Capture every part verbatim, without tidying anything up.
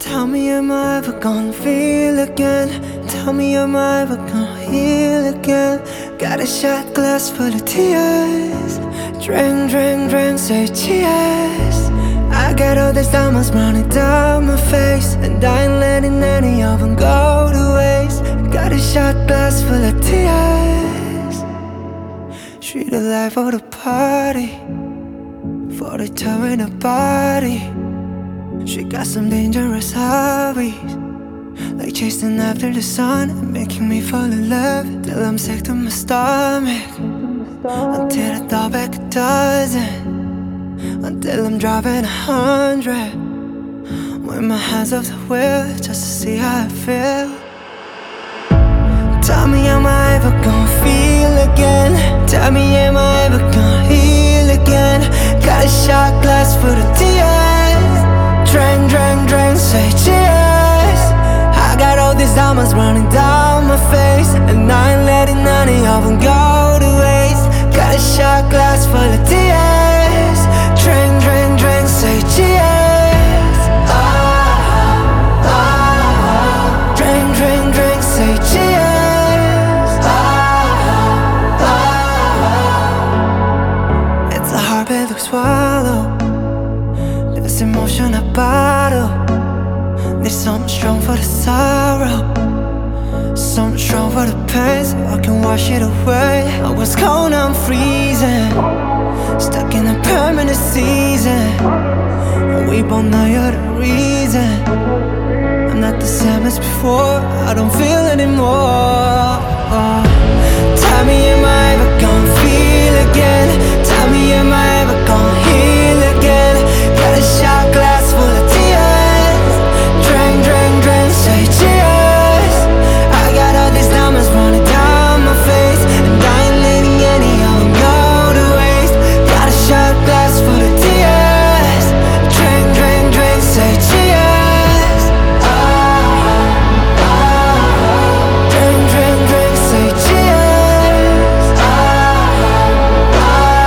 Tell me, am I ever gonna feel again? Tell me, am I ever gonna heal again? Got a shot glass full of tears. Drink, drink, drink, say cheers. I got all these diamonds running down my face, and I ain't letting any of them go to waste. Got a shot glass full of tears. Treat a life for the party, for the toe in her body. She got some dangerous hobbies, like chasing after the sun and making me fall in love till I'm sick to my stomach, until I throw back a dozen, until I'm driving a hundred, with my hands off the wheel just to see how I feel. Tell me, am I ever gonna feel again? Tell me, am I ever gonna heal again? Got a shot glass full of tears. Drink, drink, drink, say cheers. I got all these diamonds running down my face, and I ain't letting any of them go to waste. Got a shot glass full of tears. Drink, drink, drink, say cheers. Oh, oh, oh. Drink, drink, drink, say cheers. Oh, oh, oh. It's a hard pill to swallow, this emotion I bottle. There's something strong for the sorrow, something strong for the pain, so I can wash it away. I was cold, now I'm freezing, stuck in a permanent season, and we both know you're the reason. I'm not the same as before, I don't feel anymore. Oh. Tell me, am I ever gonna feel again? Tell me, am I ever gonna heal again? Got a shot glass full of tears. Drink, drink, drink, say cheers. I got all these diamonds running down my face, and I ain't letting any of them go to waste. Got a shot glass full of tears. Drink, drink, drink, say cheers. Oh, oh, oh. Drink, drink, drink, say cheers. Oh, oh,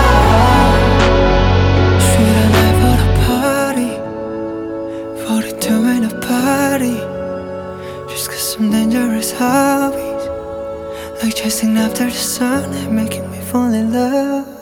oh. Treat a life for the party, for the two in a party. Just got some dangerous hobbies, like chasing after the sun and making me fall in love.